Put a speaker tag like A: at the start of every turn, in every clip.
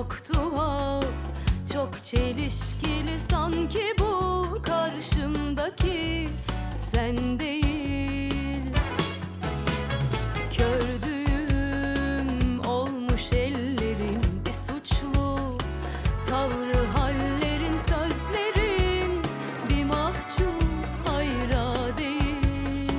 A: çok tuhaf, çok çelişkili sanki bu karşımdaki sen değil. Kördüğüm olmuş ellerin bir suçlu, tavrı hallerin sözlerin bir mahcup hayra değil.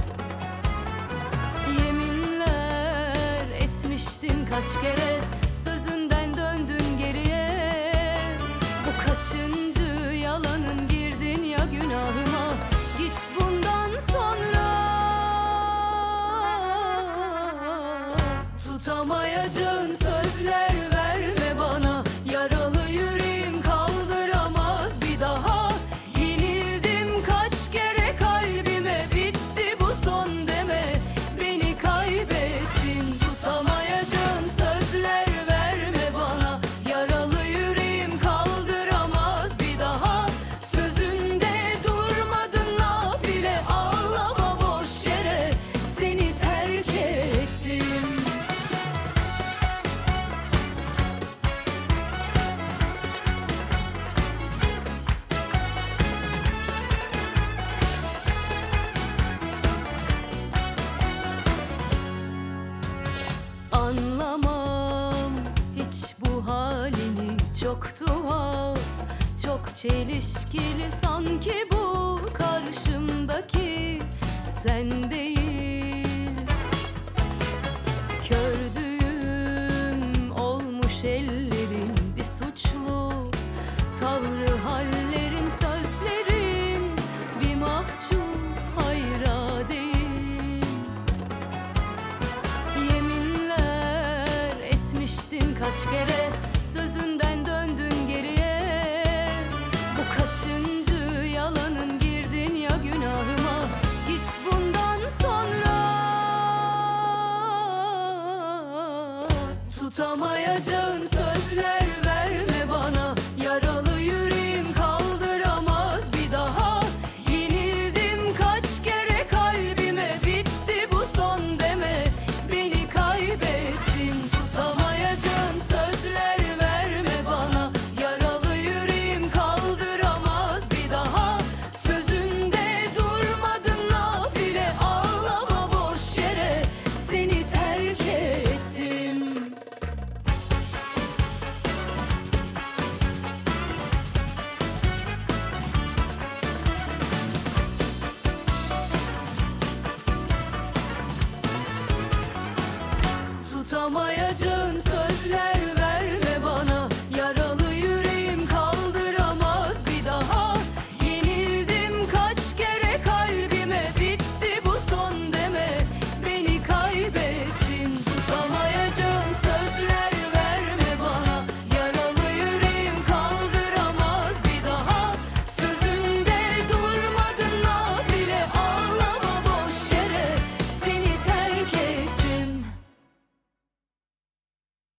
A: Yeminler etmiştin kaç kere, sözünden döndün geriye. Bu kaçıncı yalanın, girdin ya günahıma, git bundan sonra. Tutamayacağın sözler verme bana, yaralı yüreğim kaldıramaz bir daha. Yenildim kaç kere kalbime, bitti bu son deme, beni kaybettin. Tutamayacağın sözler verme bana, yaralı yüreğim kaldıramaz bir daha. Sözünde durmadın nafile, ağlama boş yere, seni terk ettim. Anlamam hiç bu halini, çok tuhaf, çok çelişkili sanki bu karşımdaki sen değil. Kördüğüm olmuş ellerin bir suçlu, tavrı hallerin sözlerin bir mahcup hayra değil. Yeminler etmiştin kaç kere, sözünden döndün geriye. Bu kaçıncı yalanın, girdin ya günahıma, git bundan sonra. Tutamayacağın